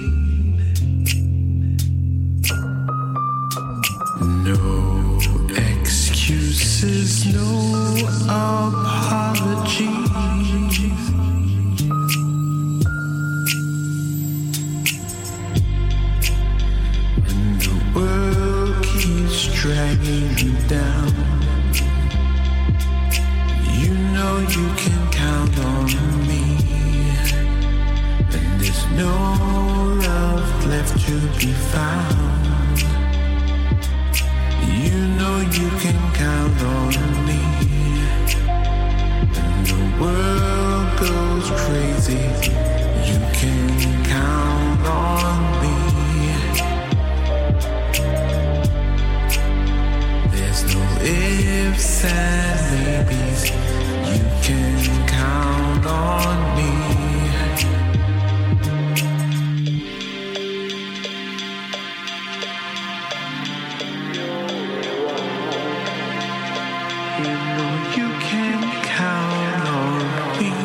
No excuses, no apologies. Dragging you down. You know you can count on me, and there's no love left to be found. You know you can count on me, when the world goes crazy. You can count on me. Ifs and maybes, you can count on me. You know you can count on me.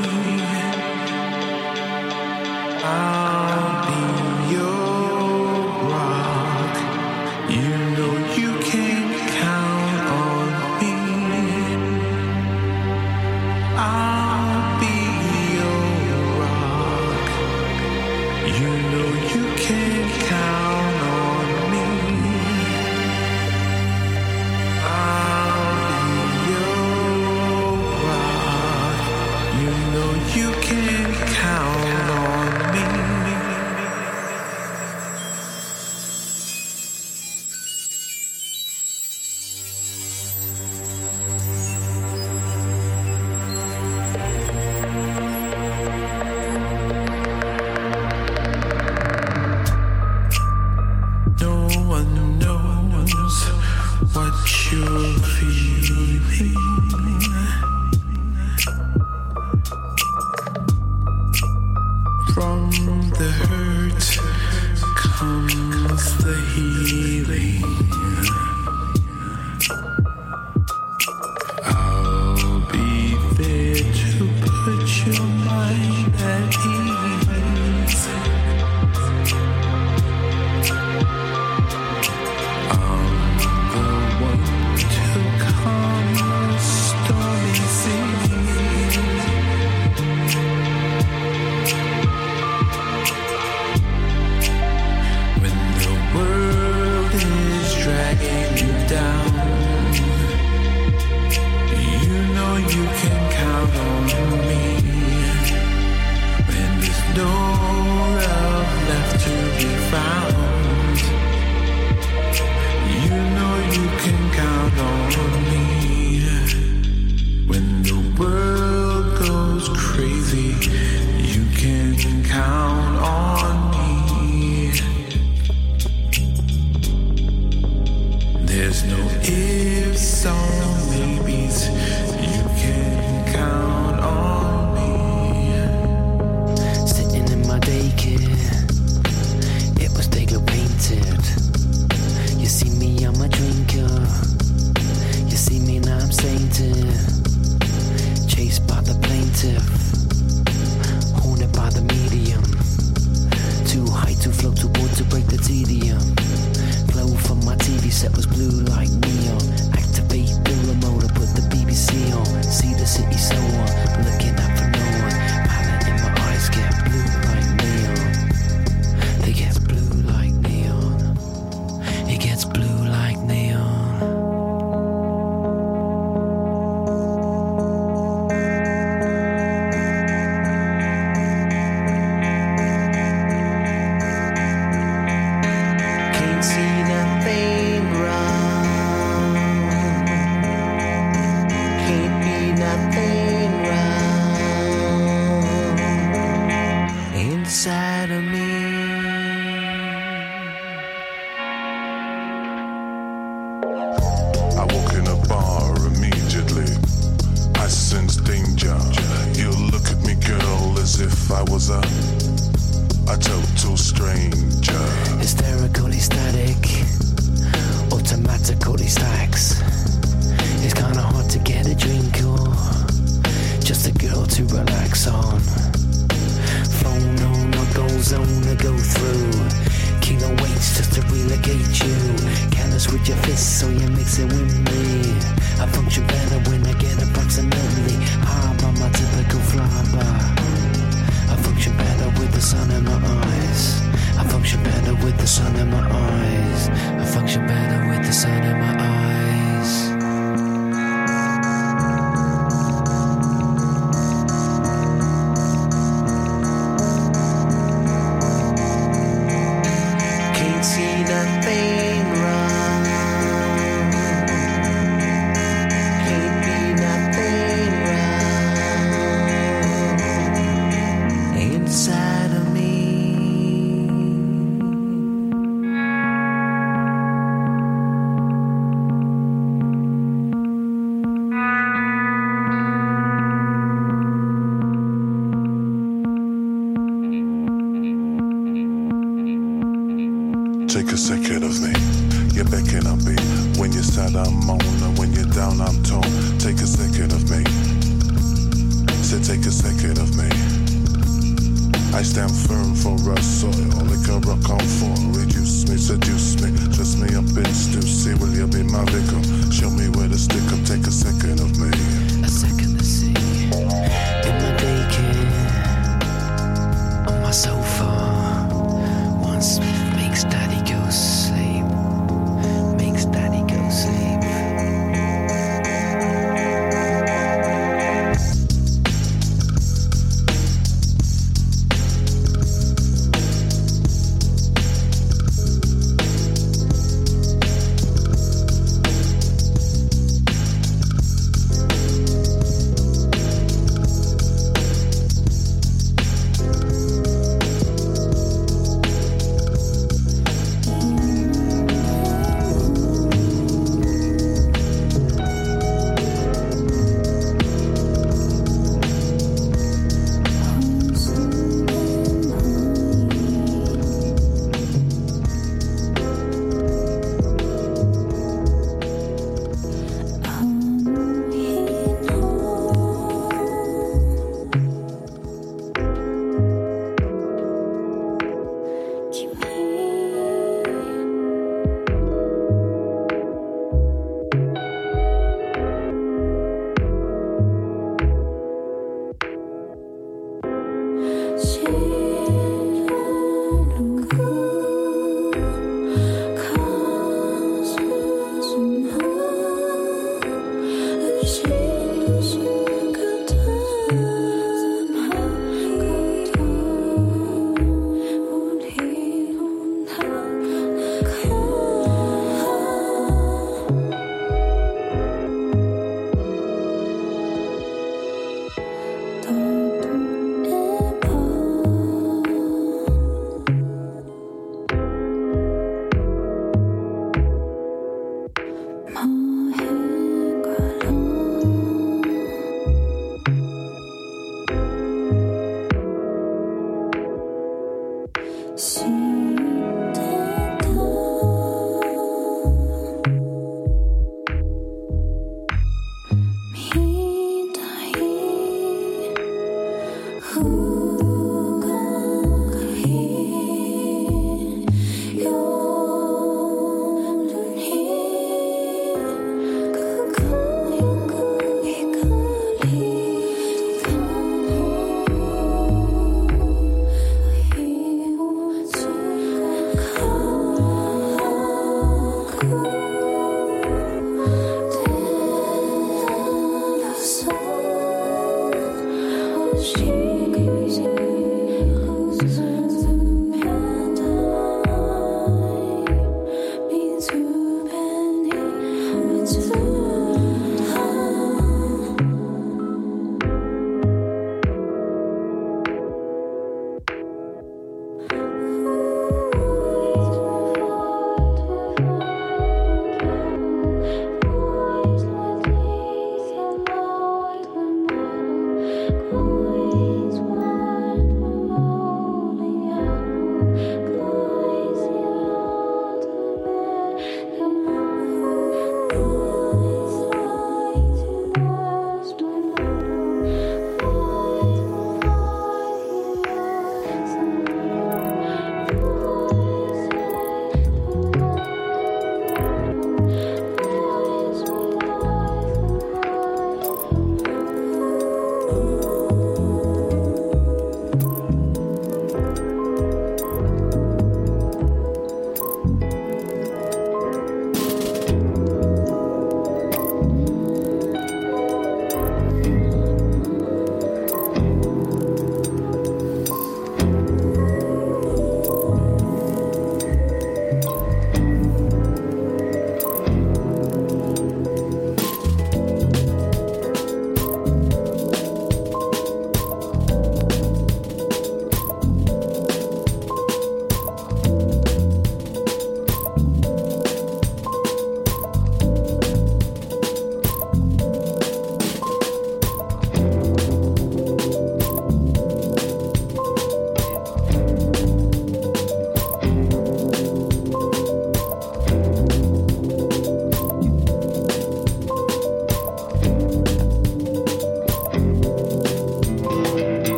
I'll be your rock. You know you can count on me. I'll be your rock. You know you can count on me. I'll be your rock. You know you can count on me. What you're feeling. From the hurt comes the healing. I'll be there to put your mind at ease. Haunted by the medium. was a, a total stranger. Hysterically static, automatically stacks. It's kinda hard to get a drink or just a girl to relax on. Phone on or goes on to go through. Kilo weights just to relegate you. Callous with your fists so you mix it with me. I function better when I get approximately high by my typical flyby. I function better with the sun in my eyes. I function better with the sun in my eyes. I function better with the sun in my eyes. Can't see nothing wrong. Can't be nothing wrong inside of me. Take a second of me, you're beckoning on me. When you're sad, I'm on, and when you're down, I'm torn. Take a second of me, so take a second of me. I stand firm for our soil, like a rock on for. Reduce me, seduce me, trust me, I'm been see, will you be my victim? Show me where to stick up, take a second of me. A second to see in my daycare, on my sofa. Once makes daddy go sleep, makes daddy go sleep. Ooh.